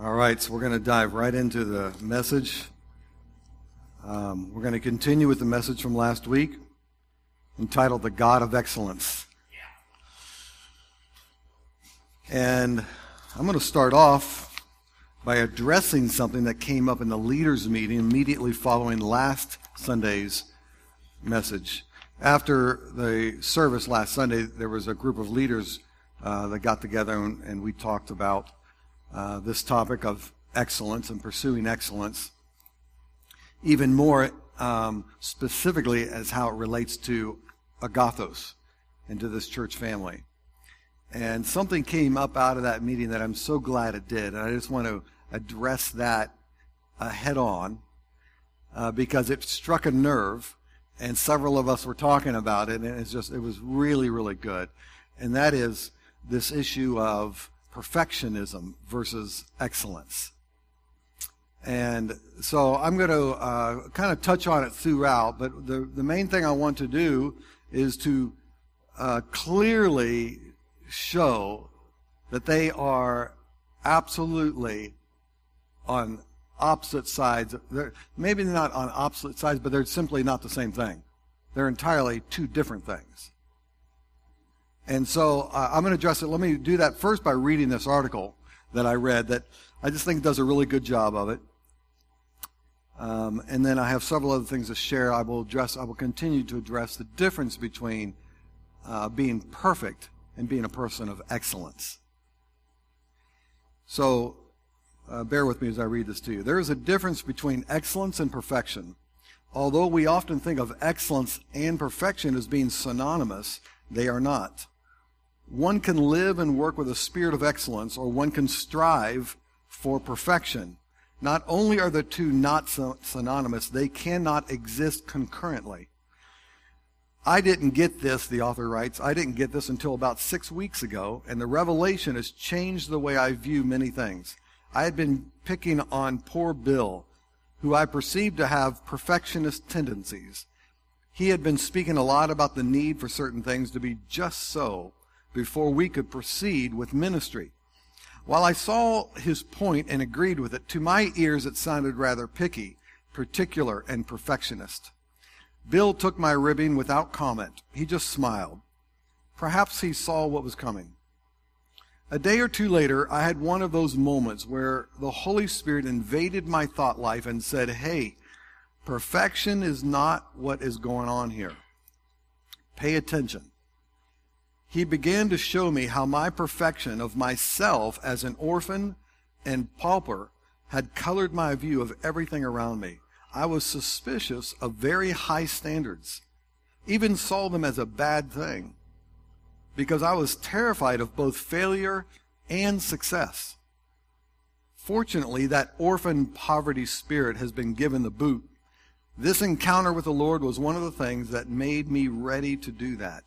All right, so we're going to dive right into the message. We're going to continue with the message from last week, entitled The God of Excellence. And I'm going to start off by addressing something that came up in the leaders' meeting immediately following last Sunday's message. After the service last Sunday, there was a group of leaders that got together and we talked about this topic of excellence and pursuing excellence, even more specifically as how it relates to agathos and to this church family. And something came up out of that meeting that I'm so glad it did. And I just want to address that head on because it struck a nerve, and several of us were talking about it, and it was really, really good. And that is this issue of perfectionism versus excellence. And so I'm going to kind of touch on it throughout, but the main thing I want to do is to clearly show that they are absolutely on opposite sides. Maybe not on opposite sides, but they're simply not the same thing. They're entirely two different things. And so I'm going to address it. Let me do that first by reading this article that I read that I just think does a really good job of it. And then I have several other things to share. I will continue to address the difference between being perfect and being a person of excellence. So bear with me as I read this to you. There is a difference between excellence and perfection. Although we often think of excellence and perfection as being synonymous, they are not. One can live and work with a spirit of excellence, or one can strive for perfection. Not only are the two not synonymous, they cannot exist concurrently. I didn't get this, the author writes, I didn't get this until about 6 weeks ago, and the revelation has changed the way I view many things. I had been picking on poor Bill, who I perceived to have perfectionist tendencies. He had been speaking a lot about the need for certain things to be just so before we could proceed with ministry. While I saw his point and agreed with it, to my ears it sounded rather picky, particular, and perfectionist. Bill took my ribbing without comment. He just smiled. Perhaps he saw what was coming. A day or two later, I had one of those moments where the Holy Spirit invaded my thought life and said, "Hey, perfection is not what is going on here. Pay attention." He began to show me how my perfection of myself as an orphan and pauper had colored my view of everything around me. I was suspicious of very high standards, even saw them as a bad thing, because I was terrified of both failure and success. Fortunately, that orphan poverty spirit has been given the boot. This encounter with the Lord was one of the things that made me ready to do that.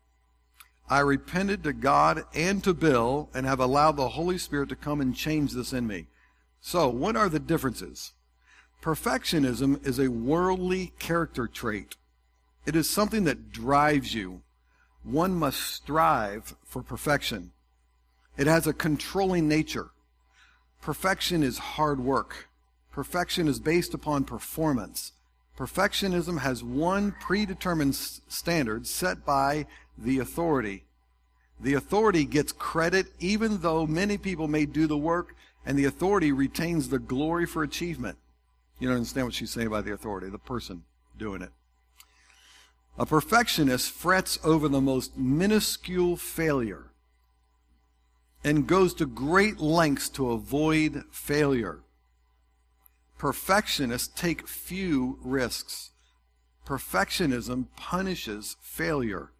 I repented to God and to Bill and have allowed the Holy Spirit to come and change this in me. So, what are the differences? Perfectionism is a worldly character trait. It is something that drives you. One must strive for perfection. It has a controlling nature. Perfection is hard work. Perfection is based upon performance. Perfectionism has one predetermined standard set by the authority. The authority gets credit even though many people may do the work, and the authority retains the glory for achievement. You don't understand what she's saying about the authority, the person doing it. A perfectionist frets over the most minuscule failure and goes to great lengths to avoid failure. Perfectionists take few risks. Perfectionism punishes failure.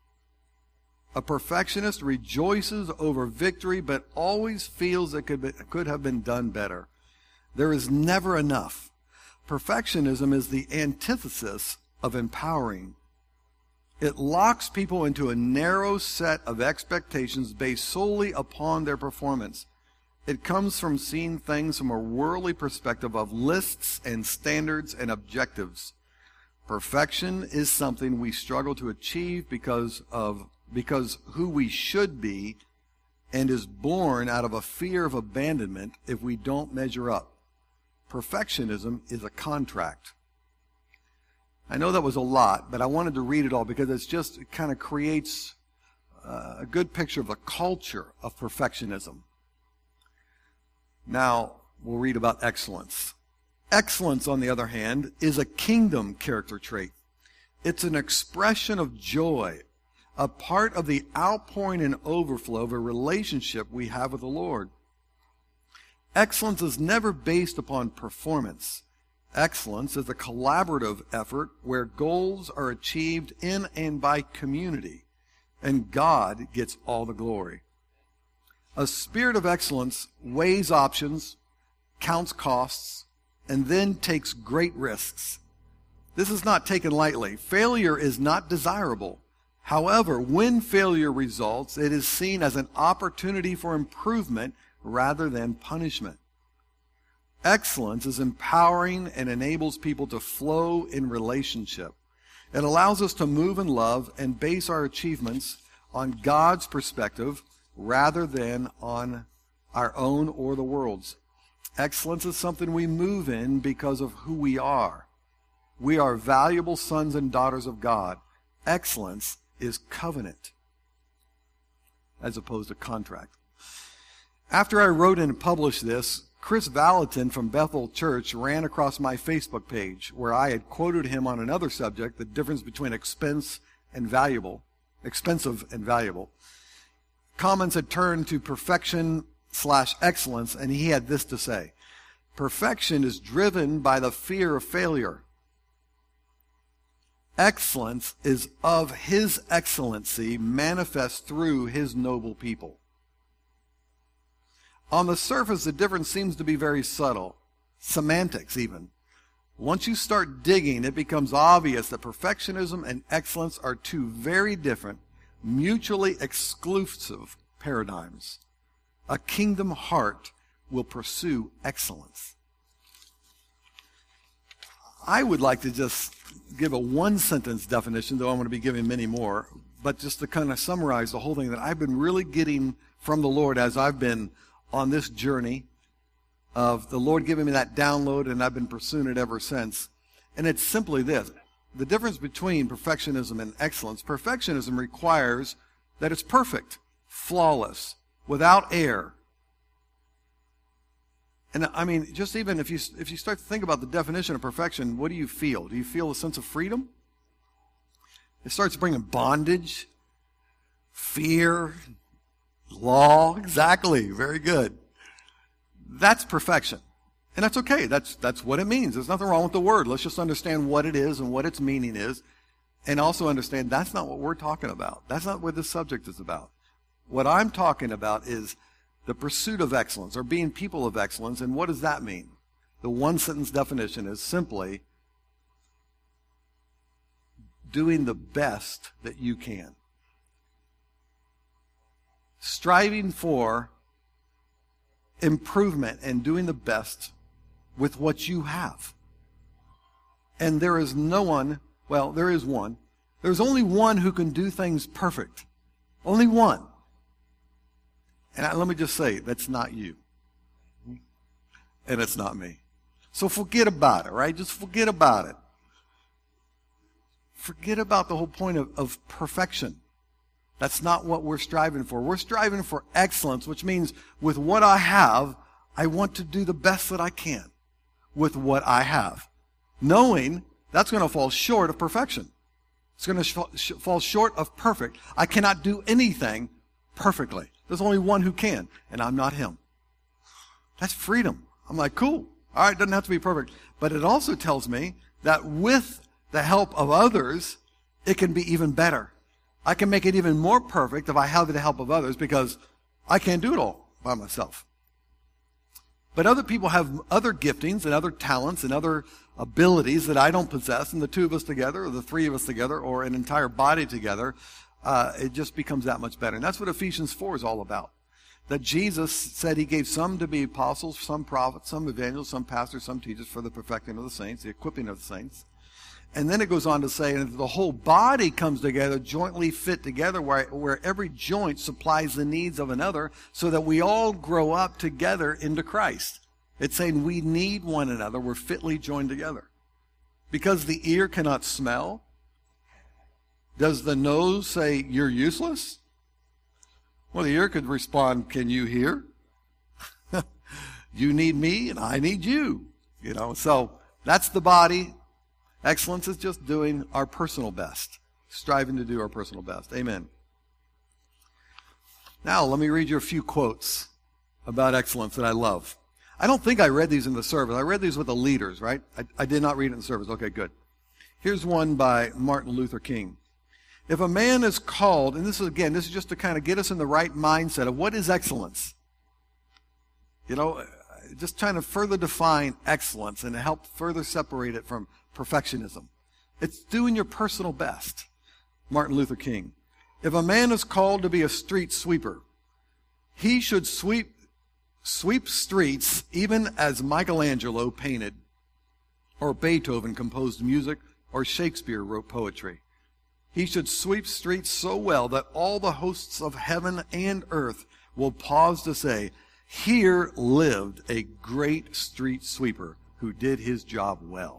A perfectionist rejoices over victory, but always feels it could have been done better. There is never enough. Perfectionism is the antithesis of empowering. It locks people into a narrow set of expectations based solely upon their performance. It comes from seeing things from a worldly perspective of lists and standards and objectives. Perfection is something we struggle to achieve because who we should be and is born out of a fear of abandonment if we don't measure up. Perfectionism is a contract. I know that was a lot, but I wanted to read it all because it kind of creates a good picture of the culture of perfectionism. Now, we'll read about excellence. Excellence, on the other hand, is a kingdom character trait. It's an expression of joy, a part of the outpouring and overflow of a relationship we have with the Lord. Excellence is never based upon performance. Excellence is a collaborative effort where goals are achieved in and by community, and God gets all the glory. A spirit of excellence weighs options, counts costs, and then takes great risks. This is not taken lightly. Failure is not desirable. However, when failure results, it is seen as an opportunity for improvement rather than punishment. Excellence is empowering and enables people to flow in relationship. It allows us to move in love and base our achievements on God's perspective rather than on our own or the world's. Excellence is something we move in because of who we are. We are valuable sons and daughters of God. Excellence is covenant as opposed to contract. After I wrote and published this, Chris Valentin from Bethel Church ran across my Facebook page where I had quoted him on another subject, the difference between expensive and valuable. Comments had turned to perfection/excellence, and he had this to say: perfection is driven by the fear of failure. Excellence is of His excellency manifest through His noble people. On the surface, the difference seems to be very subtle, semantics even. Once you start digging, it becomes obvious that perfectionism and excellence are two very different, mutually exclusive paradigms. A kingdom heart will pursue excellence. I would like to just give a one-sentence definition, though I'm going to be giving many more, but just to kind of summarize the whole thing that I've been really getting from the Lord as I've been on this journey of the Lord giving me that download, and I've been pursuing it ever since. And it's simply this: the difference between perfectionism and excellence. Perfectionism requires that it's perfect, flawless, without error. And I mean, just even if you start to think about the definition of perfection, what do you feel? Do you feel a sense of freedom? It starts bringing bondage, fear, law. Exactly. Very good. That's perfection. And that's okay. That's what it means. There's nothing wrong with the word. Let's just understand what it is and what its meaning is. And also understand that's not what we're talking about. That's not what this subject is about. What I'm talking about is the pursuit of excellence, or being people of excellence. And what does that mean? The one-sentence definition is simply doing the best that you can. Striving for improvement and doing the best with what you have. And there is no one, well, there is one. There's only one who can do things perfect. Only one. And let me just say, that's not you. And it's not me. So forget about it, right? Just forget about it. Forget about the whole point of perfection. That's not what we're striving for. We're striving for excellence, which means with what I have, I want to do the best that I can with what I have, knowing that's going to fall short of perfection. It's going to fall short of perfect. I cannot do anything perfectly. There's only one who can, and I'm not him. That's freedom. I'm like, cool. All right, it doesn't have to be perfect. But it also tells me that with the help of others, it can be even better. I can make it even more perfect if I have the help of others, because I can't do it all by myself. But other people have other giftings and other talents and other abilities that I don't possess, and the two of us together, or the three of us together, or an entire body together, it just becomes that much better. And that's what Ephesians 4 is all about. That Jesus said He gave some to be apostles, some prophets, some evangelists, some pastors, some teachers for the perfecting of the saints, the equipping of the saints. And then it goes on to say, and the whole body comes together, jointly fit together, where every joint supplies the needs of another, so that we all grow up together into Christ. It's saying we need one another. We're fitly joined together. Because the ear cannot smell, does the nose say, you're useless? Well, the ear could respond, can you hear? You need me and I need you. So that's the body. Excellence is just doing our personal best, striving to do our personal best. Amen. Now, let me read you a few quotes about excellence that I love. I don't think I read these in the service. I read these with the leaders, right? I did not read it in the service. Okay, good. Here's one by Martin Luther King. If a man is called, and this is just to kind of get us in the right mindset of what is excellence. Just trying to further define excellence and help further separate it from perfectionism. It's doing your personal best. Martin Luther King. If a man is called to be a street sweeper, he should sweep streets even as Michelangelo painted, or Beethoven composed music, or Shakespeare wrote poetry. He should sweep streets so well that all the hosts of heaven and earth will pause to say, here lived a great street sweeper who did his job well.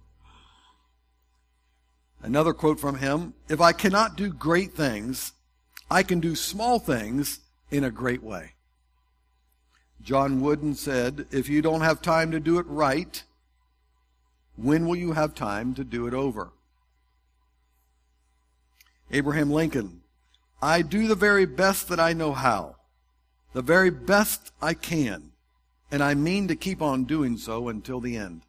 Another quote from him, if I cannot do great things, I can do small things in a great way. John Wooden said, if you don't have time to do it right, when will you have time to do it over? Abraham Lincoln, I do the very best that I know how, the very best I can, and I mean to keep on doing so until the end.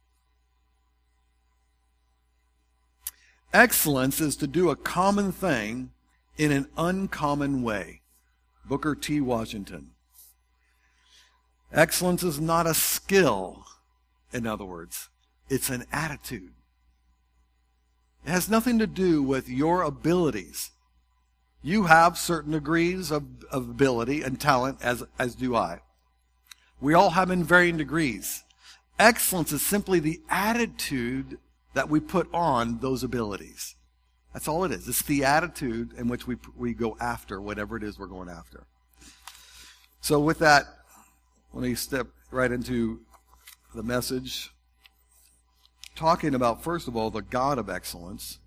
Excellence is to do a common thing in an uncommon way. Booker T. Washington. Excellence is not a skill, in other words. It's an attitude. It has nothing to do with your abilities. You have certain degrees of ability and talent, as do I. We all have in varying degrees. Excellence is simply the attitude that we put on those abilities. That's all it is. It's the attitude in which we go after whatever it is we're going after. So with that, let me step right into the message, talking about, first of all, the God of excellence.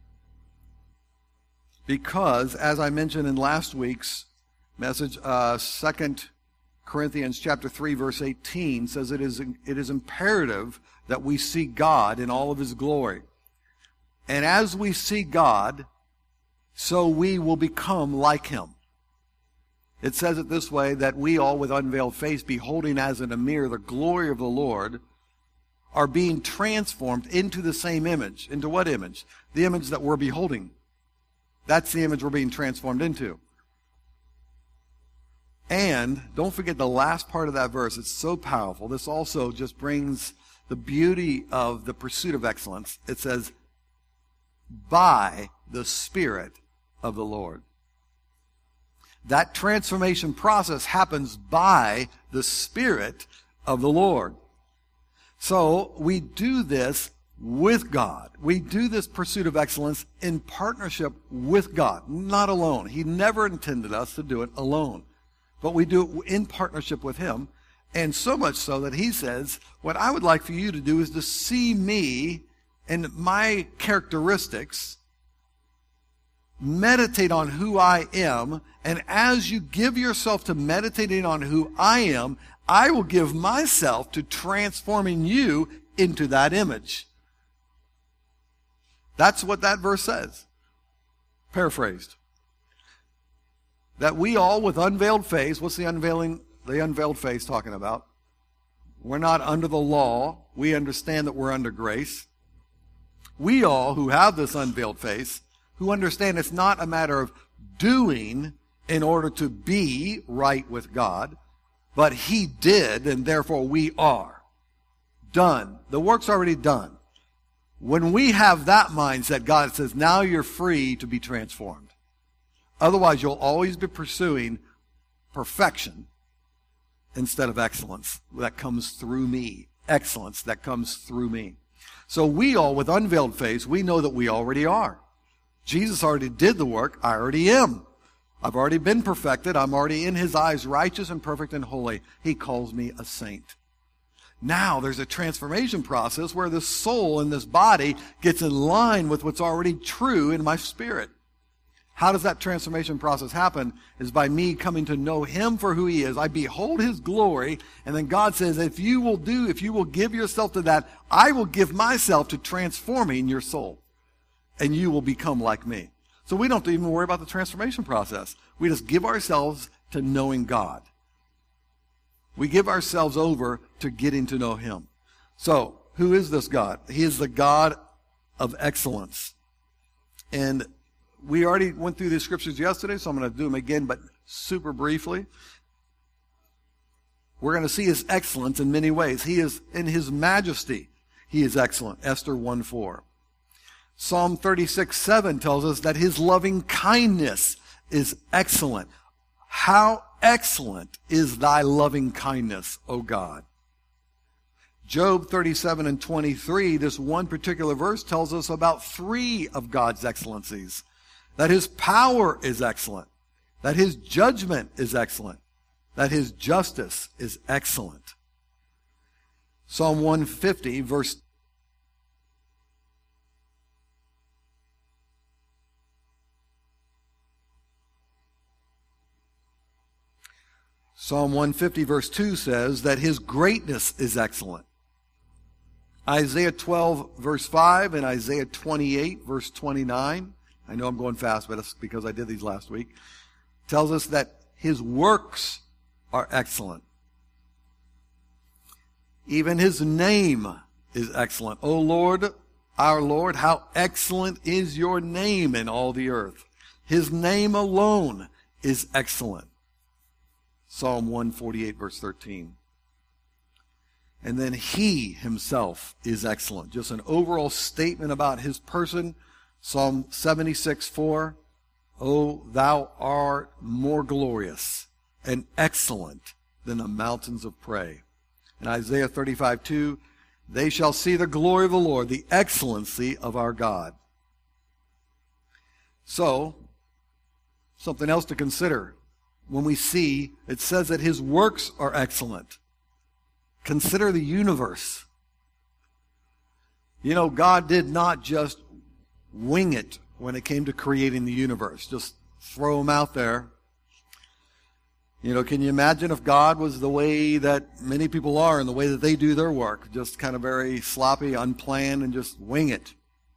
Because, as I mentioned in last week's message, 2 Corinthians chapter 3, verse 18 says it is imperative that we see God in all of His glory. And as we see God, so we will become like Him. It says it this way, that we all with unveiled face, beholding as in a mirror the glory of the Lord, are being transformed into the same image. Into what image? The image that we're beholding. That's the image we're being transformed into. And don't forget the last part of that verse. It's so powerful. This also just brings the beauty of the pursuit of excellence. It says, by the Spirit of the Lord. That transformation process happens by the Spirit of the Lord. So we do this with God. We do this pursuit of excellence in partnership with God, not alone. He never intended us to do it alone. But we do it in partnership with Him. And so much so that He says, what I would like for you to do is to see me and my characteristics, meditate on who I am, and as you give yourself to meditating on who I am, I will give myself to transforming you into that image. That's what that verse says. Paraphrased. That we all with unveiled face, what's the unveiled face talking about? We're not under the law. We understand that we're under grace. We all who have this unveiled face, who understand it's not a matter of doing in order to be right with God, but He did, and therefore we are. Done. The work's already done. When we have that mindset, God says, now you're free to be transformed. Otherwise, you'll always be pursuing perfection instead of excellence that comes through me. Excellence that comes through me. So we all, with unveiled face, we know that we already are. Jesus already did the work. I already am. I've already been perfected. I'm already in his eyes righteous and perfect and holy. He calls me a saint. Now there's a transformation process where the soul in this body gets in line with what's already true in my spirit. How does that transformation process happen? Is by me coming to know him for who he is. I behold his glory, and then God says, if you will give yourself to that, I will give myself to transforming your soul, and you will become like me. So we don't even worry about the transformation process. We just give ourselves to knowing God. We give ourselves over to getting to know him. So, who is this God? He is the God of excellence. And we already went through these scriptures yesterday, so I'm going to do them again, but super briefly. We're going to see his excellence in many ways. He is in his majesty. He is excellent. Esther 1:4. Psalm 36:7 tells us that his loving kindness is excellent. How excellent is thy loving kindness, O God. Job 37:23, this one particular verse tells us about 3 of God's excellencies. That his power is excellent. That his judgment is excellent. That his justice is excellent. Psalm 150, verse Psalm 150 verse 2 says that his greatness is excellent. Isaiah 12 verse 5 and Isaiah 28 verse 29, I know I'm going fast, but it's because I did these last week, tells us that his works are excellent. Even his name is excellent. O Lord, our Lord, how excellent is your name in all the earth. His name alone is excellent. Psalm 148, verse 13. And then he himself is excellent. Just an overall statement about his person. Psalm 76:4. O thou art more glorious and excellent than the mountains of prey. And Isaiah 35:2. They shall see the glory of the Lord, the excellency of our God. So, something else to consider. When we see, it says that his works are excellent. Consider the universe. You know, God did not just wing it when it came to creating the universe. Just throw them out there. You know, can you imagine if God was the way that many people are and the way that they do their work? Just kind of very sloppy, unplanned, and just wing it.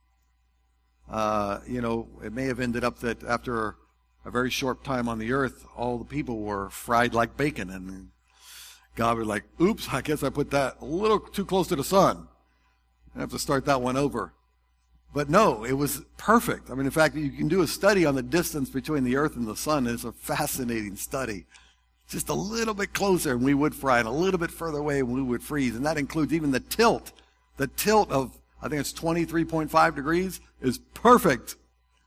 You know, it may have ended up that after a very short time on the earth, all the people were fried like bacon. And God was like, oops, I guess I put that a little too close to the sun. I have to start that one over. But no, it was perfect. I mean, in fact, you can do a study on the distance between the earth and the sun. It's a fascinating study. Just a little bit closer and we would fry, and a little bit further away and we would freeze. And that includes even the tilt. The tilt of, I think it's 23.5 degrees, is perfect.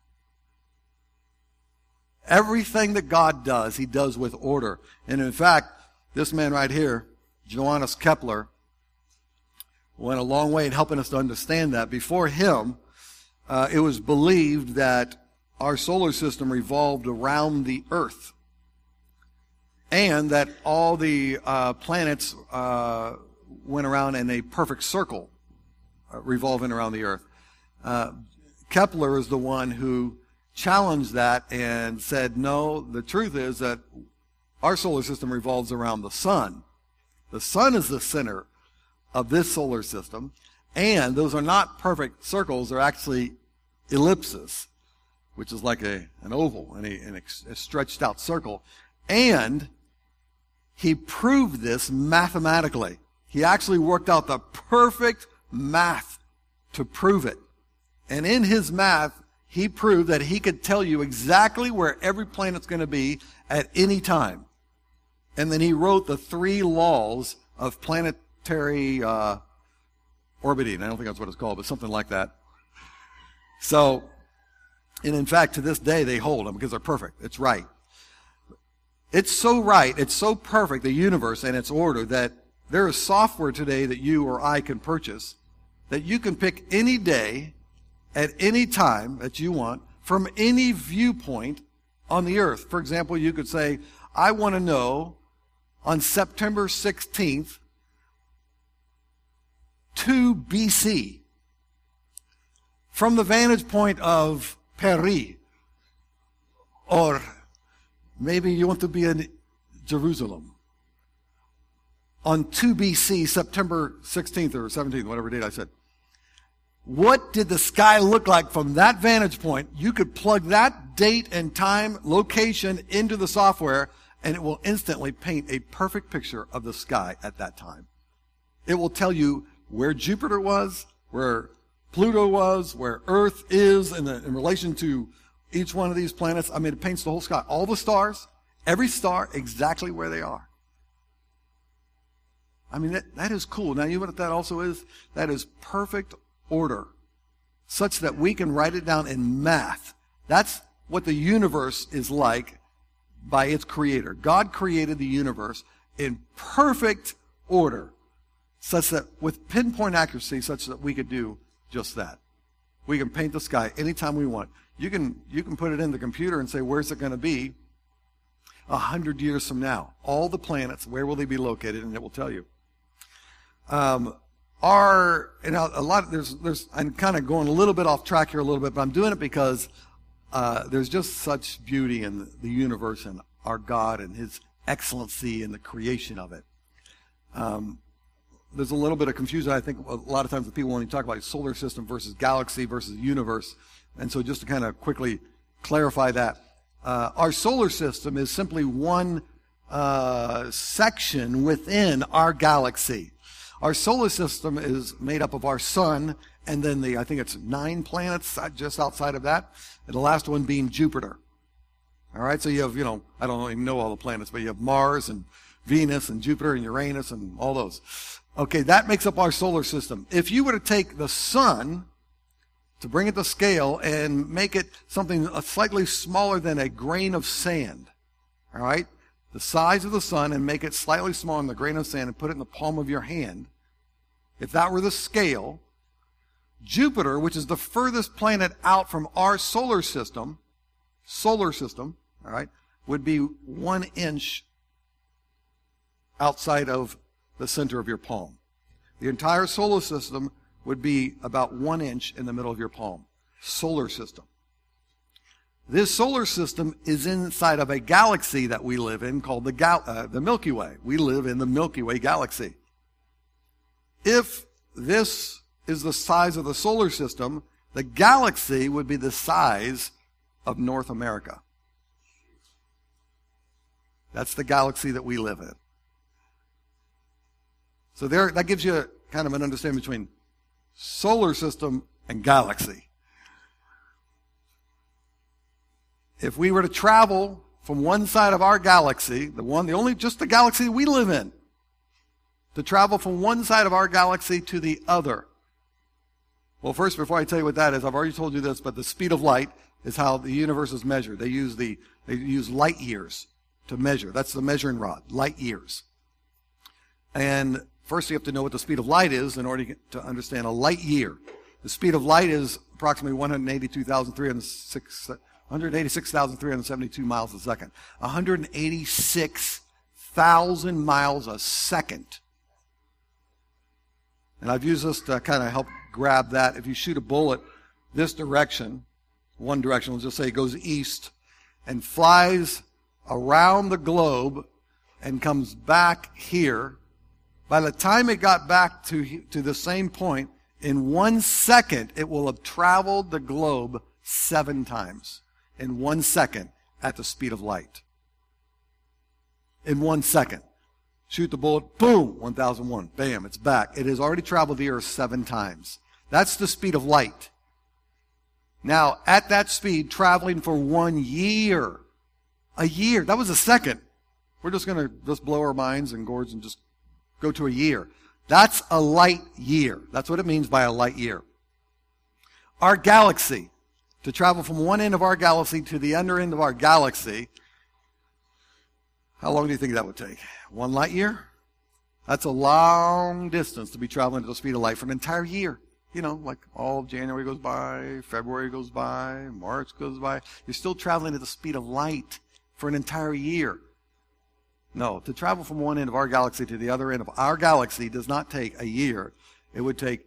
Everything that God does, he does with order. And in fact, this man right here, Johannes Kepler, went a long way in helping us to understand that. Before him, it was believed that our solar system revolved around the earth, and that all the planets went around in a perfect circle, revolving around the earth. Kepler is the one who challenged that and said, no, the truth is that our solar system revolves around the sun. The sun is the center of this solar system, and those are not perfect circles. They're actually ellipses, which is like an oval and a stretched out circle. And he proved this mathematically. He actually worked out the perfect math to prove it. And in his math, he proved that he could tell you exactly where every planet's going to be at any time. And then he wrote the 3 laws of planetary orbiting. I don't think that's what it's called, but something like that. So, and in fact, to this day, they hold them because they're perfect. It's right. It's so right, it's so perfect, the universe and its order, that there is software today that you or I can purchase that you can pick any day at any time that you want from any viewpoint on the earth. For example, you could say, I want to know on September 16th, 2 BC, from the vantage point of Paris, or maybe you want to be in Jerusalem. On 2 BC, September 16th or 17th, whatever date I said. What did the sky look like from that vantage point? You could plug that date and time, location into the software, and it will instantly paint a perfect picture of the sky at that time. It will tell you where Jupiter was, where Pluto was, where Earth is in relation to each one of these planets. I mean, it paints the whole sky. All the stars, every star, exactly where they are. I mean, that is cool. Now, you know what that also is? That is perfect order, such that we can write it down in math. That's what the universe is like by its creator. God created the universe in perfect order, such that with pinpoint accuracy, such that we could do just that. We can paint the sky anytime we want. You can put it in the computer and say, where's it going to be 100 years from now? All the planets, where will they be located? And it will tell you. I'm kind of going a little bit off track here a little bit, but I'm doing it because there's just such beauty in the universe and our God and His excellency in the creation of it. There's a little bit of confusion, I think, a lot of times with people when you talk about solar system versus galaxy versus universe. And so just to kind of quickly clarify that, our solar system is simply one section within our galaxy. Our solar system is made up of our sun, and then I think it's 9 planets just outside of that, and the last one being Jupiter. All right, so you have, I don't even know all the planets, but you have Mars and Venus and Jupiter and Uranus and all those. Okay, that makes up our solar system. If you were to take the sun, to bring it to scale and make it something slightly smaller than a grain of sand, all right, the size of the sun, and make it slightly smaller than the grain of sand and put it in the palm of your hand, if that were the scale, Jupiter, which is the furthest planet out from our solar system, all right, would be 1 inch outside of the center of your palm. The entire solar system would be about 1 inch in the middle of your palm. Solar system. This solar system is inside of a galaxy that we live in called the Milky Way. We live in the Milky Way galaxy. If this is the size of the solar system, the galaxy would be the size of North America. That's the galaxy that we live in. So that gives you kind of an understanding between solar system and galaxy. If we were to travel from one side of our galaxy, just the galaxy we live in, to travel from one side of our galaxy to the other. Well, first, before I tell you what that is, I've already told you this, but the speed of light is how the universe is measured. They use light years to measure. That's the measuring rod, light years. And first you have to know what the speed of light is in order to understand a light year. The speed of light is approximately 186,372 miles a second. 186,000 miles a second. And I've used this to kind of help grab that. If you shoot a bullet this direction, one direction, let's just say it goes east, and flies around the globe and comes back here, by the time it got back to the same point, in 1 second, it will have traveled the globe 7 times. In 1 second, at the speed of light. In 1 second. Shoot the bullet, boom, 1001. Bam, it's back. It has already traveled the earth 7 times. That's the speed of light. Now, at that speed, traveling for 1 year. A year. That was a second. We're just going to just blow our minds and gourds and just go to a year. That's a light year. That's what it means by a light year. Our galaxy, to travel from one end of our galaxy to the other end of our galaxy, how long do you think that would take? 1 light year? That's a long distance to be traveling at the speed of light for an entire year. like all of January goes by, February goes by, March goes by. You're still traveling at the speed of light for an entire year. No, to travel from one end of our galaxy to the other end of our galaxy does not take a year. It would take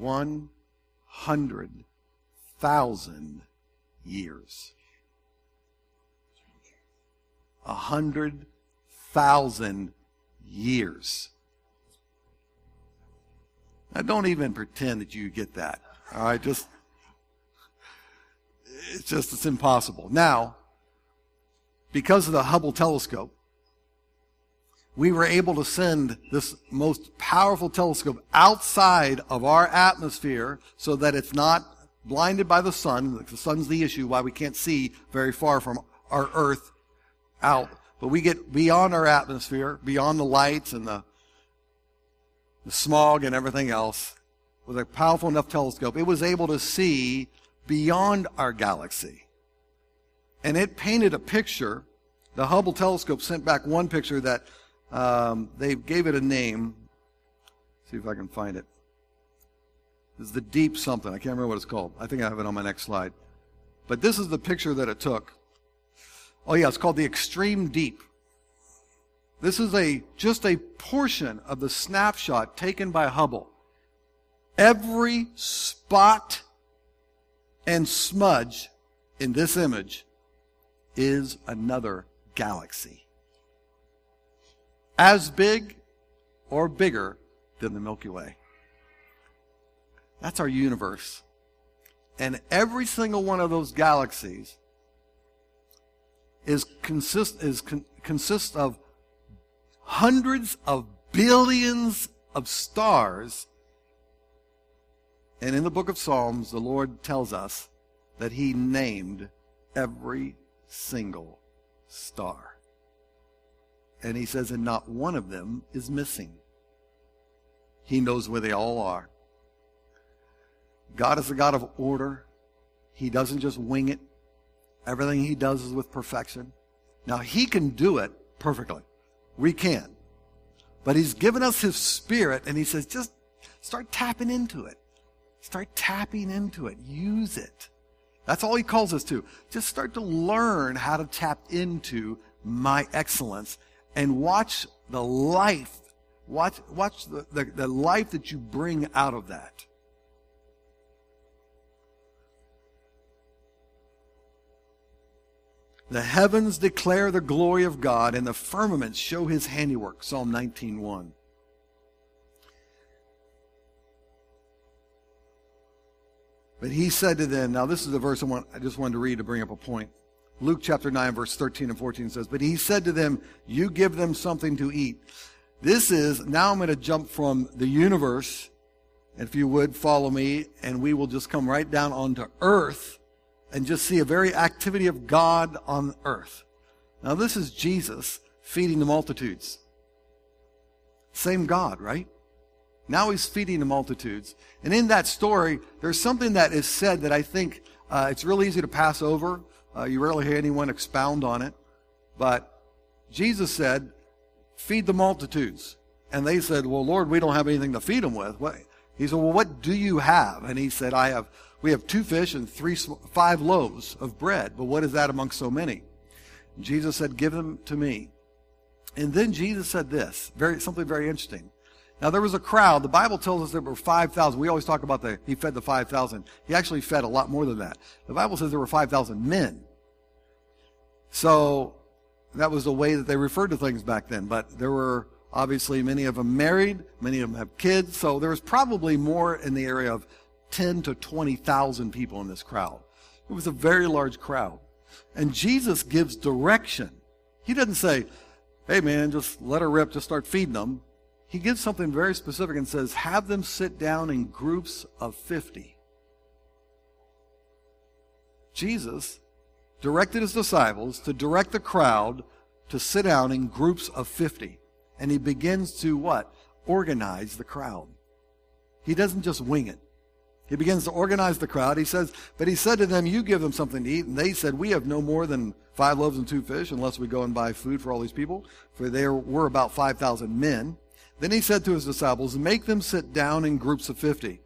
100,000 years. 100,000 years. Now, don't even pretend that you get that. All right, it's impossible. Now, because of the Hubble telescope, we were able to send this most powerful telescope outside of our atmosphere so that it's not blinded by the sun. The sun's the issue why we can't see very far from our Earth out. But we get beyond our atmosphere, beyond the lights and the smog and everything else. With a powerful enough telescope, it was able to see beyond our galaxy. And it painted a picture. The Hubble telescope sent back one picture that they gave it a name. See if I can find it. This is the deep something. I can't remember what it's called. I think I have it on my next slide. But this is the picture that it took. Oh yeah, it's called the extreme deep. This is just a portion of the snapshot taken by Hubble. Every spot and smudge in this image is another galaxy. As big or bigger than the Milky Way. That's our universe. And every single one of those galaxies consists of hundreds of billions of stars. And in the book of Psalms, the Lord tells us that He named every single star. And He says, and not one of them is missing. He knows where they all are. God is a God of order. He doesn't just wing it. Everything He does is with perfection. Now, He can do it perfectly. We can. But He's given us His Spirit, and He says, just start tapping into it. Start tapping into it. Use it. That's all He calls us to. Just start to learn how to tap into my excellence and watch the life. Watch the life that you bring out of that. The heavens declare the glory of God, and the firmaments show His handiwork. Psalm 19:1. But He said to them, now this is the verse I just wanted to read to bring up a point. Luke chapter 9, verse 13 and 14 says, but He said to them, you give them something to eat. Now I'm going to jump from the universe, and if you would follow me, and we will just come right down onto earth and just see a very activity of God on earth. Now this is Jesus feeding the multitudes. Same God, right? Now He's feeding the multitudes. And in that story, there's something that is said that I think it's real easy to pass over. You rarely hear anyone expound on it. But Jesus said, feed the multitudes. And they said, well, Lord, we don't have anything to feed them with. He said, well, what do you have? And He said, we have 2 fish and 5 loaves of bread. But what is that among so many? And Jesus said, give them to me. And then Jesus said this, something very interesting. Now there was a crowd. The Bible tells us there were 5,000. We always talk about He fed the 5,000. He actually fed a lot more than that. The Bible says there were 5,000 men. So that was the way that they referred to things back then. But there were obviously many of them married. Many of them have kids. So there was probably more in the area of 10 to 20,000 people in this crowd. It was a very large crowd. And Jesus gives direction. He doesn't say, hey man, just let her rip, just start feeding them. He gives something very specific and says, have them sit down in groups of 50. Jesus directed His disciples to direct the crowd to sit down in groups of 50. And He begins to what? Organize the crowd. He doesn't just wing it. He begins to organize the crowd. He says, but He said to them, you give them something to eat. And they said, we have no more than 5 loaves and 2 fish unless we go and buy food for all these people. For there were about 5,000 men. Then He said to His disciples, make them sit down in groups of 50.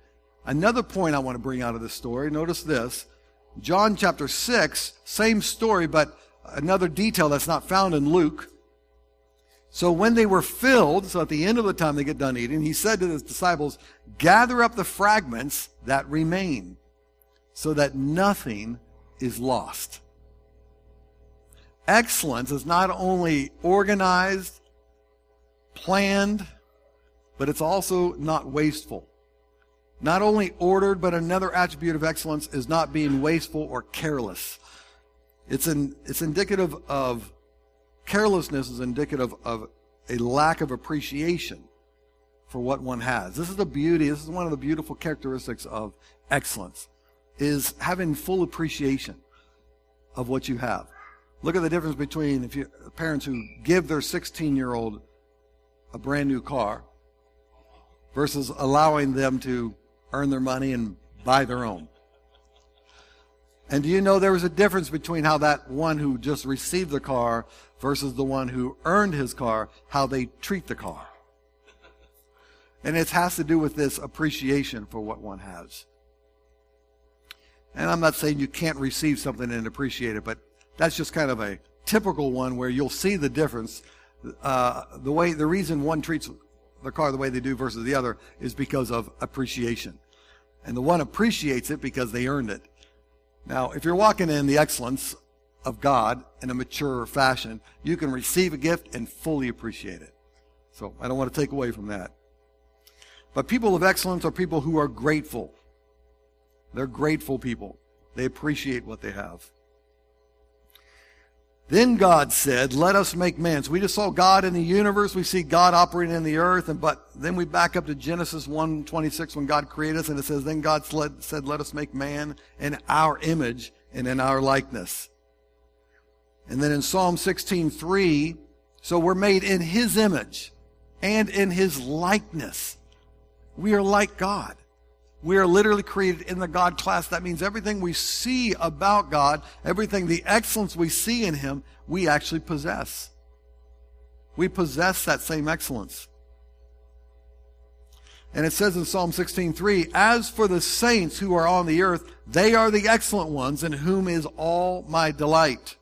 Another point I want to bring out of this story, notice this. John chapter 6, same story, but another detail that's not found in Luke. So when they were filled, so at the end of the time they get done eating, he said to his disciples, gather up the fragments that remain, so that nothing is lost. Excellence is not only organized, planned, but it's also not wasteful. Not only ordered, but another attribute of excellence is not being wasteful or careless. It's indicative of, carelessness is indicative of a lack of appreciation for what one has. This is the beauty, this is one of the beautiful characteristics of excellence, is having full appreciation of what you have. Look at the difference between parents who give their 16-year-old a brand new car versus allowing them to earn their money and buy their own. And do you know there was a difference between how that one who just received the car versus the one who earned his car, how they treat the car? And it has to do with this appreciation for what one has. And I'm not saying you can't receive something and appreciate it, but that's just kind of a typical one where you'll see the difference. The reason one treats the car the way they do versus the other is because of appreciation. And the one appreciates it because they earned it. Now, if you're walking in the excellence of God in a mature fashion, you can receive a gift and fully appreciate it. So I don't want to take away from that. But people of excellence are people who are grateful. They're grateful people. They appreciate what they have. Then God said, let us make man. So we just saw God in the universe. We see God operating in the earth. But then we back up to Genesis 1:26 when God created us. And it says, then God said, let us make man in our image and in our likeness. And then in Psalm 16:3, so we're made in his image and in his likeness. We are like God. We are literally created in the God class. That means everything we see about God, everything, the excellence we see in him, we actually possess. We possess that same excellence. And it says in Psalm 16:3, as for the saints who are on the earth, they are the excellent ones in whom is all my delight.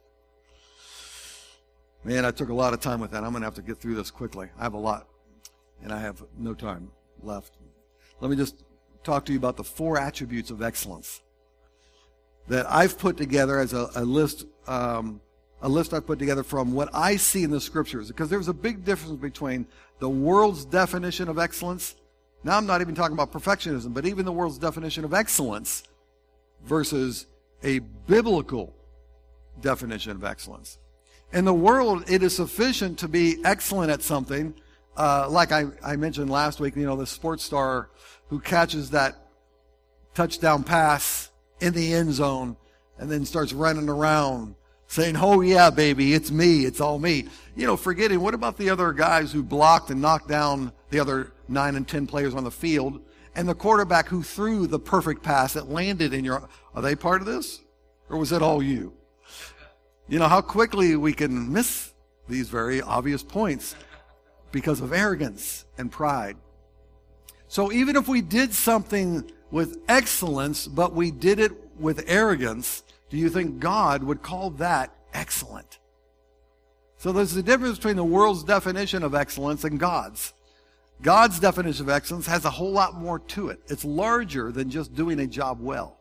Man, I took a lot of time with that. I'm going to have to get through this quickly. I have a lot, and I have no time left. Let me just talk to you about the 4 attributes of excellence that I've put together as a list I've put together from what I see in the scriptures, because there's a big difference between the world's definition of excellence. Now I'm not even talking about perfectionism, but even the world's definition of excellence versus a biblical definition of excellence. In the world, it is sufficient to be excellent at something, like I mentioned last week, the sports star who catches that touchdown pass in the end zone and then starts running around saying, oh yeah, baby, it's me, it's all me. Forgetting, what about the other guys who blocked and knocked down the other 9 and 10 players on the field, and the quarterback who threw the perfect pass that landed in your, are they part of this? Or was it all you? How quickly we can miss these very obvious points because of arrogance and pride. So even if we did something with excellence, but we did it with arrogance, do you think God would call that excellent? So there's a difference between the world's definition of excellence and God's. God's definition of excellence has a whole lot more to it. It's larger than just doing a job well.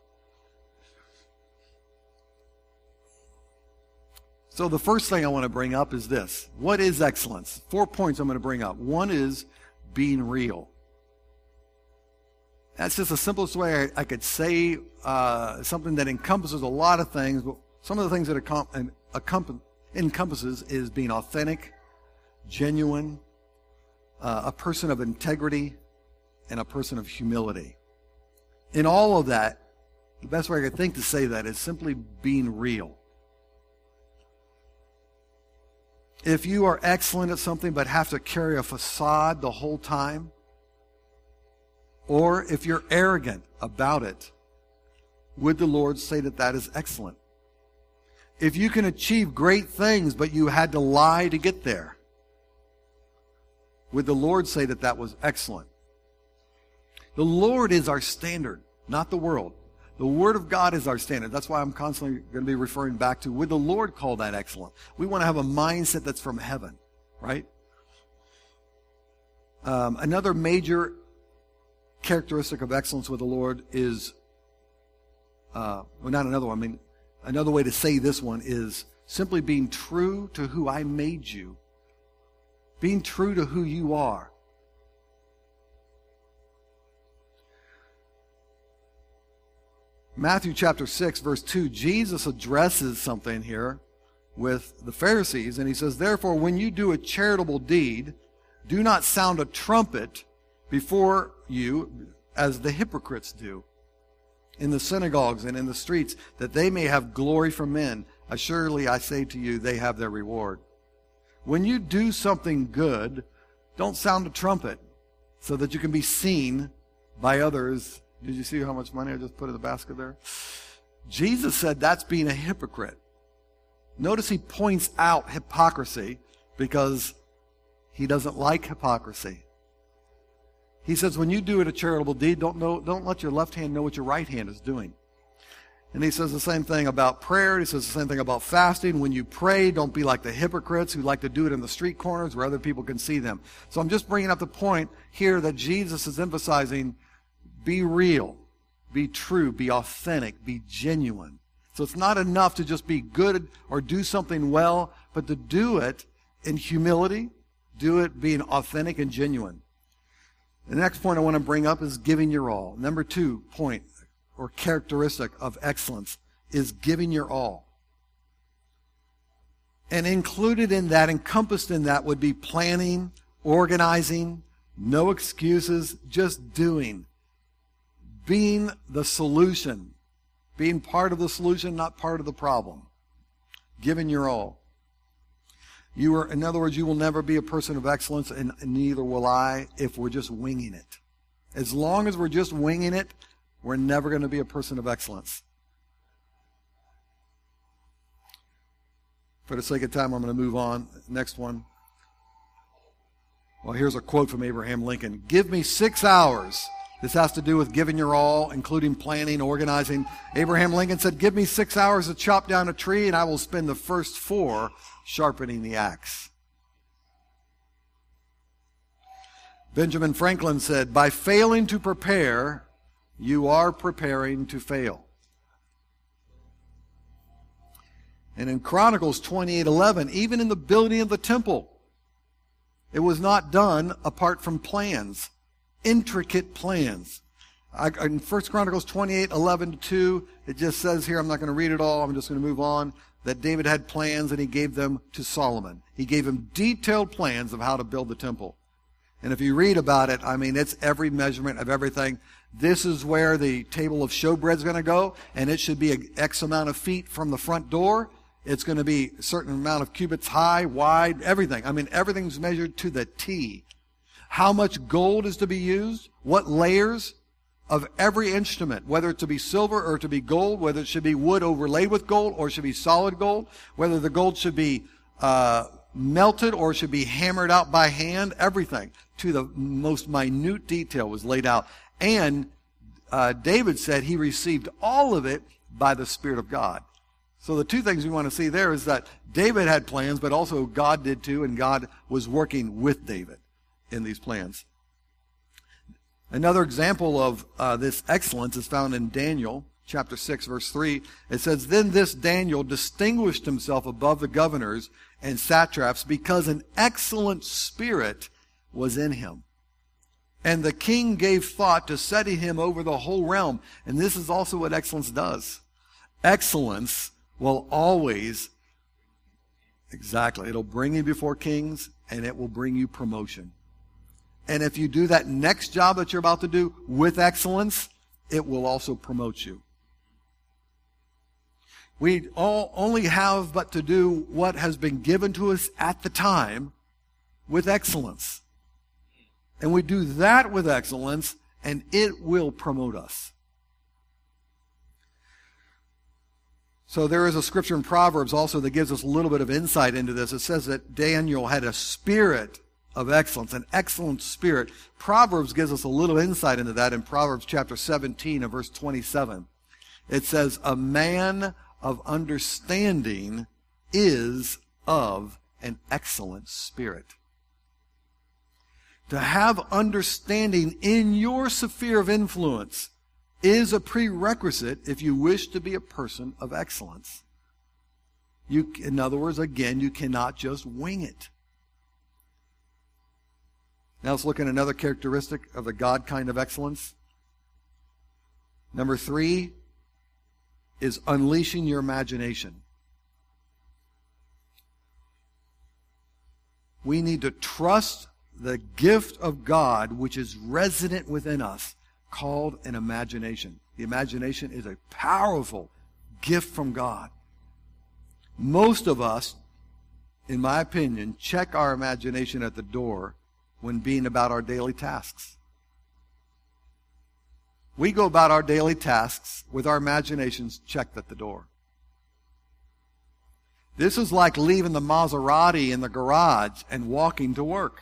So the first thing I want to bring up is this. What is excellence? 4 points I'm going to bring up. One is being real. That's just the simplest way I could say something that encompasses a lot of things. But some of the things that encompasses is being authentic, genuine, a person of integrity, and a person of humility. In all of that, the best way I could think to say that is simply being real. If you are excellent at something but have to carry a facade the whole time, or if you're arrogant about it, would the Lord say that that is excellent? If you can achieve great things but you had to lie to get there, would the Lord say that that was excellent? The Lord is our standard, not the world. The Word of God is our standard. That's why I'm constantly going to be referring back to, would the Lord call that excellent? We want to have a mindset that's from heaven, right? Another major characteristic of excellence with the Lord is, well, not another one. I mean, another way to say this one is simply being true to who I made you. Being true to who you are. Matthew chapter 6, verse 2, Jesus addresses something here with the Pharisees, and he says, therefore, when you do a charitable deed, do not sound a trumpet before you as the hypocrites do in the synagogues and in the streets, that they may have glory from men. Assuredly, I say to you, they have their reward. When you do something good, don't sound a trumpet so that you can be seen by others. Did you see how much money I just put in the basket there? Jesus said that's being a hypocrite. Notice he points out hypocrisy because he doesn't like hypocrisy. He says when you do a charitable deed, don't let your left hand know what your right hand is doing. And he says the same thing about prayer. He says the same thing about fasting. When you pray, don't be like the hypocrites who like to do it in the street corners where other people can see them. So I'm just bringing up the point here that Jesus is emphasizing, be real, be true, be authentic, be genuine. So it's not enough to just be good or do something well, but to do it in humility, do it being authentic and genuine. The next point I want to bring up is giving your all. Number 2 point or characteristic of excellence is giving your all. And included in that, encompassed in that, would be planning, organizing, no excuses, just doing. Being the solution. Being part of the solution, not part of the problem. Giving your all. In other words, you will never be a person of excellence, and neither will I if we're just winging it. As long as we're just winging it, we're never going to be a person of excellence. For the sake of time, I'm going to move on. Next one. Well, here's a quote from Abraham Lincoln. Give me 6 hours. This has to do with giving your all, including planning, organizing. Abraham Lincoln said, give me 6 hours to chop down a tree, and I will spend the first 4 sharpening the axe. Benjamin Franklin said, by failing to prepare, you are preparing to fail. And in Chronicles 28:11, even in the building of the temple, it was not done apart from plans, intricate plans. In 1 Chronicles 28:11-2, it just says here, I'm not going to read it all, I'm just going to move on, that David had plans and he gave them to Solomon. He gave him detailed plans of how to build the temple. And if you read about it, I mean, it's every measurement of everything. This is where the table of showbread is going to go, and it should be an X amount of feet from the front door. It's going to be a certain amount of cubits high, wide, everything. I mean, everything's measured to the T. How much gold is to be used? What layers of every instrument, whether it to be silver or to be gold, whether it should be wood overlaid with gold or should be solid gold, whether the gold should be melted or should be hammered out by hand, everything to the most minute detail was laid out. And David said he received all of it by the Spirit of God. So the two things we want to see there is that David had plans, but also God did too, and God was working with David in these plans. Another example of this excellence is found in Daniel chapter 6, verse 3. It says, then this Daniel distinguished himself above the governors and satraps because an excellent spirit was in him. And the king gave thought to setting him over the whole realm. And this is also what excellence does. Excellence will always, it'll bring you before kings, and it will bring you promotion. And if you do that next job that you're about to do with excellence, it will also promote you. We all only have but to do what has been given to us at the time with excellence. And we do that with excellence, and it will promote us. So there is a scripture in Proverbs also that gives us a little bit of insight into this. It says that Daniel had a spirit of excellence, an excellent spirit. Proverbs gives us a little insight into that in Proverbs chapter 17 and verse 27. It says, a man of understanding is of an excellent spirit. To have understanding in your sphere of influence is a prerequisite if you wish to be a person of excellence. In other words, again, you cannot just wing it. Now let's look at another characteristic of the God kind of excellence. Number 3 is unleashing your imagination. We need to trust the gift of God which is resident within us, called an imagination. The imagination is a powerful gift from God. Most of us, in my opinion, check our imagination at the door when being about our daily tasks. We go about our daily tasks with our imaginations checked at the door. This is like leaving the Maserati in the garage and walking to work.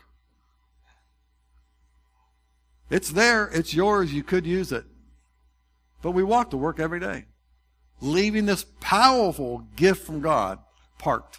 It's there, it's yours, you could use it. But we walk to work every day, leaving this powerful gift from God parked.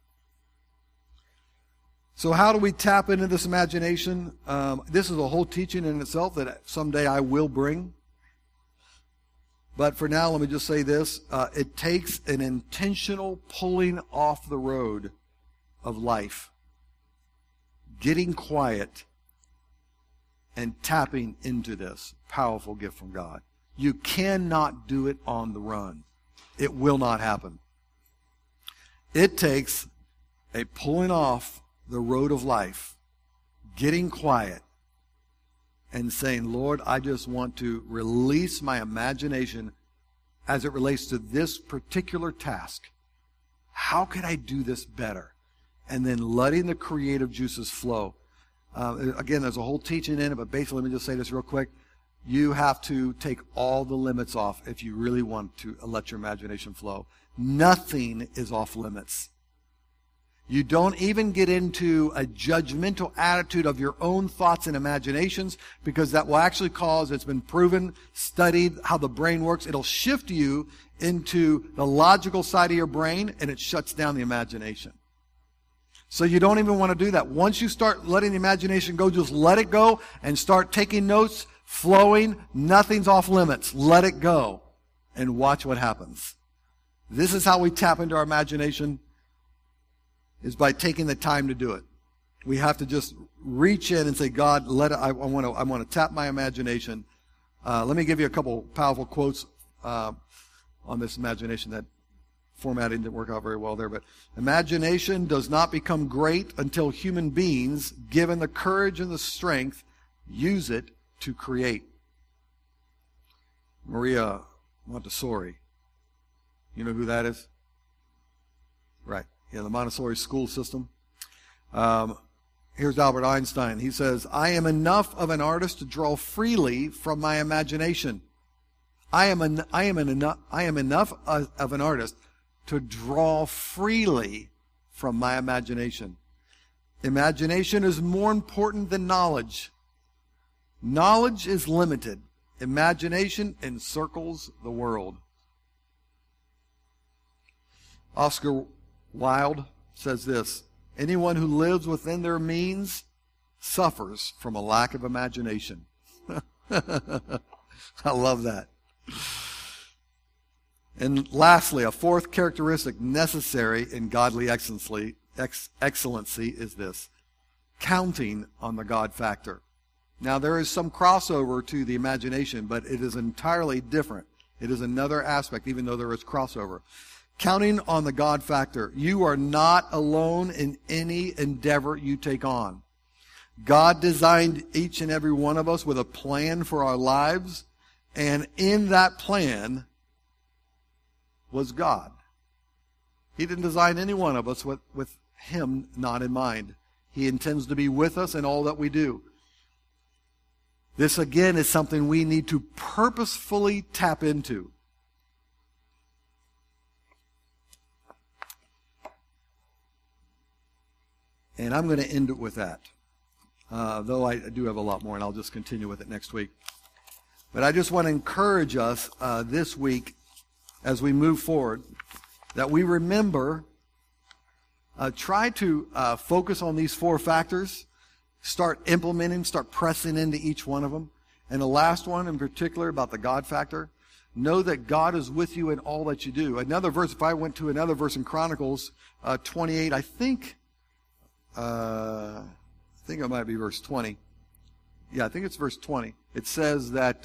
So how do we tap into this imagination? This is a whole teaching in itself that someday I will bring. But for now, let me just say this. It takes an intentional pulling off the road of life, getting quiet, and tapping into this powerful gift from God. You cannot do it on the run. It will not happen. It takes a pulling off the road of life, getting quiet, and saying, Lord, I just want to release my imagination as it relates to this particular task. How can I do this better? And then letting the creative juices flow. Again, there's a whole teaching in it, but basically, let me just say this real quick. You have to take all the limits off if you really want to let your imagination flow. Nothing is off limits. You don't even get into a judgmental attitude of your own thoughts and imaginations, because that will actually cause, it's been proven, studied how the brain works. It'll shift you into the logical side of your brain, and it shuts down the imagination. So you don't even want to do that. Once you start letting the imagination go, just let it go and start taking notes, flowing. Nothing's off limits. Let it go and watch what happens. This is how we tap into our imagination, is by taking the time to do it. We have to just reach in and say, God, I want to tap my imagination. Let me give you a couple powerful quotes on this imagination. That formatting didn't work out very well there, but imagination does not become great until human beings, given the courage and the strength, use it to create. Maria Montessori. You know who that is? Right. Yeah, the Montessori school system. Here's Albert Einstein. He says, I am enough of an artist to draw freely from my imagination. I am enough of an artist to draw freely from my imagination. Imagination is more important than knowledge. Knowledge is limited. Imagination encircles the world. Oscar Wilde says this, anyone who lives within their means suffers from a lack of imagination. I love that. And lastly, a fourth characteristic necessary in godly excellency is this, counting on the God factor. Now, there is some crossover to the imagination, but it is entirely different. It is another aspect, even though there is crossover. Counting on the God factor. You are not alone in any endeavor you take on. God designed each and every one of us with a plan for our lives, and in that plan was God. He didn't design any one of us with Him not in mind. He intends to be with us in all that we do. This, again, is something we need to purposefully tap into. And I'm going to end it with that. though I do have a lot more, and I'll just continue with it next week. But I just want to encourage us this week as we move forward that we remember, try to focus on these 4 factors, start implementing, start pressing into each one of them. And the last one in particular about the God factor, know that God is with you in all that you do. Another verse, if I went to another verse in Chronicles 28, I think it might be verse 20. Yeah, I think it's verse 20. It says that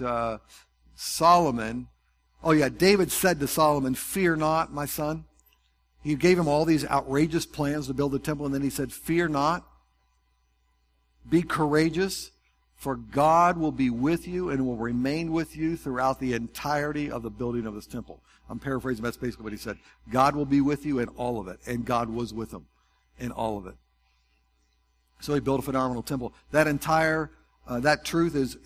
David said to Solomon, "Fear not, my son." He gave him all these outrageous plans to build the temple, and then he said, "Fear not. Be courageous, for God will be with you and will remain with you throughout the entirety of the building of this temple." I'm paraphrasing, but that's basically what he said. God will be with you in all of it, and God was with him in all of it. So he built a phenomenal temple. That entire, that truth is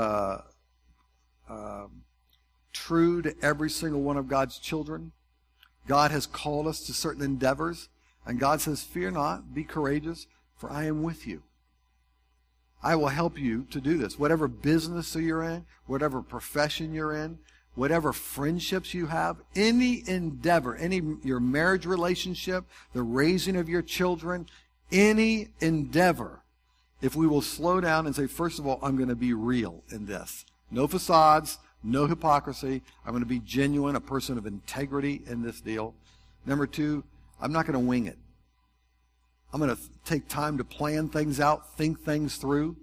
true to every single one of God's children. God has called us to certain endeavors, and God says, "Fear not, be courageous, for I am with you. I will help you to do this." Whatever business you're in, whatever profession you're in, whatever friendships you have, any endeavor, your marriage relationship, the raising of your children, any endeavor, if we will slow down and say, first of all, I'm going to be real in this. No facades, no hypocrisy. I'm going to be genuine, a person of integrity in this deal. Number 2, I'm not going to wing it. I'm going to take time to plan things out, think things through.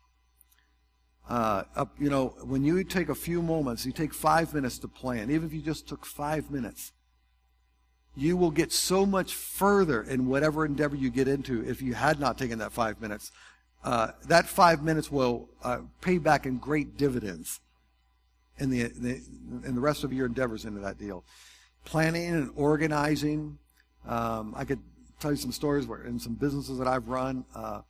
When you take a few moments, you take 5 minutes to plan, even if you just took 5 minutes, you will get so much further in whatever endeavor you get into if you had not taken that 5 minutes. That 5 minutes will pay back in great dividends in the rest of your endeavors into that deal. Planning and organizing. I could tell you some stories where in some businesses that I've run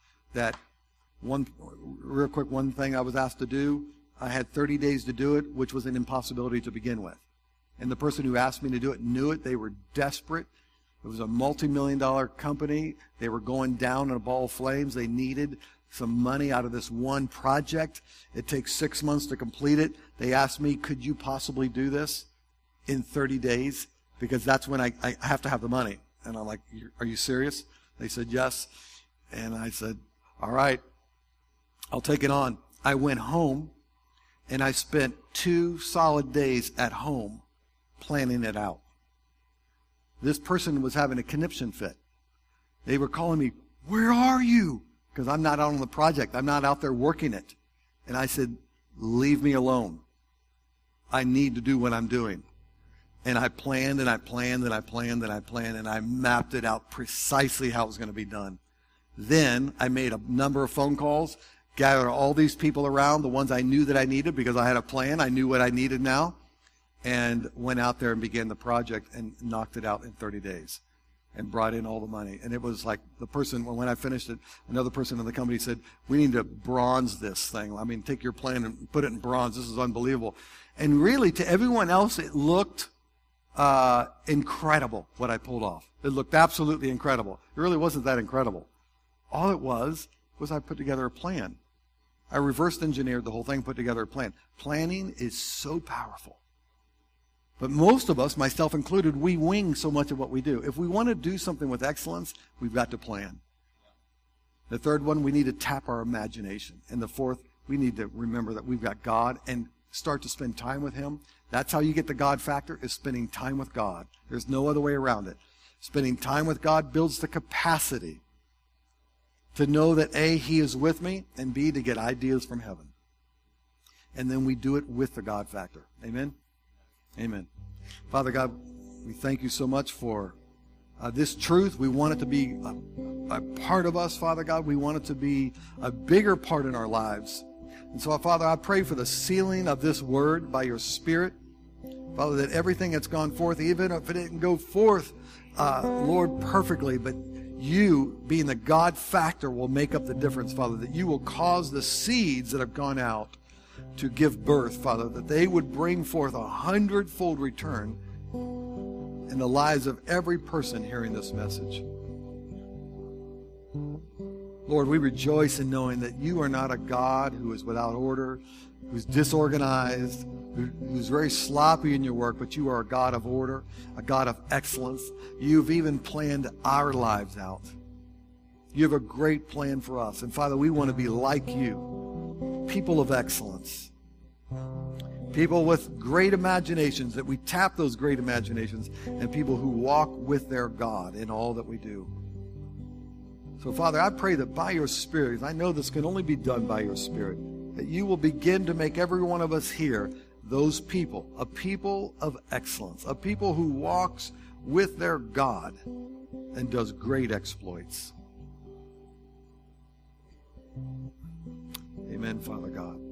one thing I was asked to do, I had 30 days to do it, which was an impossibility to begin with. And the person who asked me to do it knew it. They were desperate. It was a multi-million-dollar company. They were going down in a ball of flames. They needed some money out of this one project. It takes 6 months to complete it. They asked me, "Could you possibly do this in 30 days? Because that's when I have to have the money." And I'm like, "Are you serious?" They said, "Yes." And I said, "All right, I'll take it on." I went home, and I spent 2 solid days at home planning it out. This person was having a conniption fit. They were calling me, "Where are you?" Because I'm not out on the project. I'm not out there working it. And I said, "Leave me alone. I need to do what I'm doing." And I planned and I planned and I planned and I planned and I mapped it out precisely how it was going to be done. Then I made a number of phone calls, gathered all these people around, the ones I knew that I needed because I had a plan. I knew what I needed now. And went out there and began the project and knocked it out in 30 days and brought in all the money. And it was like the person, when I finished it, another person in the company said, "We need to bronze this thing. I mean, take your plan and put it in bronze. This is unbelievable." And really, to everyone else, it looked incredible what I pulled off. It looked absolutely incredible. It really wasn't that incredible. All it was I put together a plan. I reverse engineered the whole thing, put together a plan. Planning is so powerful. But most of us, myself included, we wing so much of what we do. If we want to do something with excellence, we've got to plan. The third one, we need to tap our imagination. And the fourth, we need to remember that we've got God and start to spend time with Him. That's how you get the God factor, is spending time with God. There's no other way around it. Spending time with God builds the capacity to know that A, He is with me, and B, to get ideas from heaven. And then we do it with the God factor. Amen? Amen. Father God, we thank you so much for this truth. We want it to be a part of us, Father God. We want it to be a bigger part in our lives. And so, Father, I pray for the sealing of this word by your Spirit. Father, that everything that's gone forth, even if it didn't go forth, Lord, perfectly, but you, being the God factor, will make up the difference, Father, that you will cause the seeds that have gone out to give birth, Father, that they would bring forth 100-fold return in the lives of every person hearing this message. Lord, we rejoice in knowing that you are not a God who is without order, who's disorganized, who's very sloppy in your work, but you are a God of order, a God of excellence. You've even planned our lives out. You have a great plan for us. And Father, we want to be like you, people of excellence, people with great imaginations, that we tap those great imaginations, and people who walk with their God in all that we do. So, Father, I pray that by your Spirit, I know this can only be done by your Spirit, that you will begin to make every one of us here those people, a people of excellence, a people who walks with their God and does great exploits. Amen, Father God.